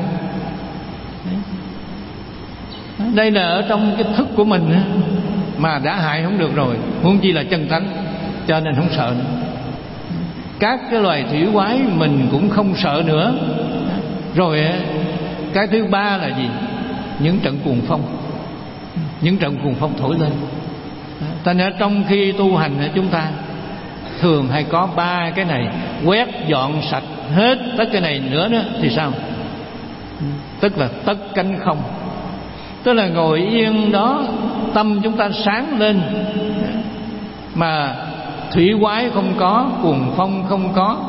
Đây là ở trong cái thức của mình mà đã hại không được rồi, huống chi là chân tánh, cho nên không sợ nữa. Các cái loài thủy quái mình cũng không sợ nữa. Rồi cái thứ ba là gì? Những trận cuồng phong. Những trận cuồng phong thổi lên. Thành ra trong khi tu hành chúng ta thường hay có ba cái này, quét dọn sạch hết tất cái này nữa đó thì sao? Tức là tất cánh không. Tức là ngồi yên đó, tâm chúng ta sáng lên, mà thủy quái không có, cuồng phong không có,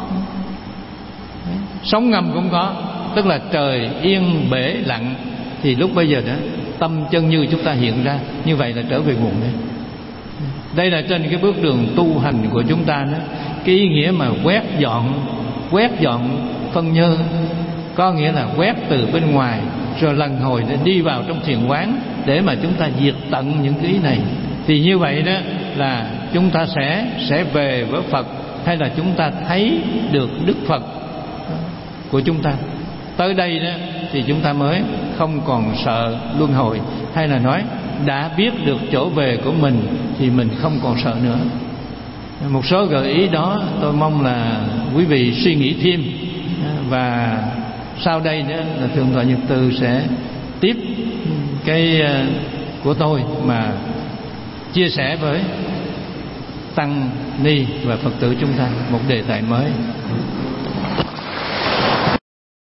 sóng ngầm không có, tức là trời yên bể lặng. Thì lúc bây giờ đó tâm chân như chúng ta hiện ra, như vậy là trở về nguồn đấy. Đây là trên cái bước đường tu hành của chúng ta đó. Cái ý nghĩa mà quét dọn, quét dọn phân nhơ, có nghĩa là quét từ bên ngoài rồi lần hồi để đi vào trong thiền quán, để mà chúng ta diệt tận những cái ý này. Thì như vậy đó là chúng ta sẽ sẽ về với Phật, hay là chúng ta thấy được Đức Phật của chúng ta. Tới đây đó thì chúng ta mới không còn sợ luân hồi, hay là nói đã biết được chỗ về của mình thì mình không còn sợ nữa. Một số gợi ý đó tôi mong là quý vị suy nghĩ thêm. Và sau đây đó là Thượng tọa Nhật Từ sẽ tiếp cái của tôi mà chia sẻ với tăng ni và Phật tử chúng ta một đề tài mới.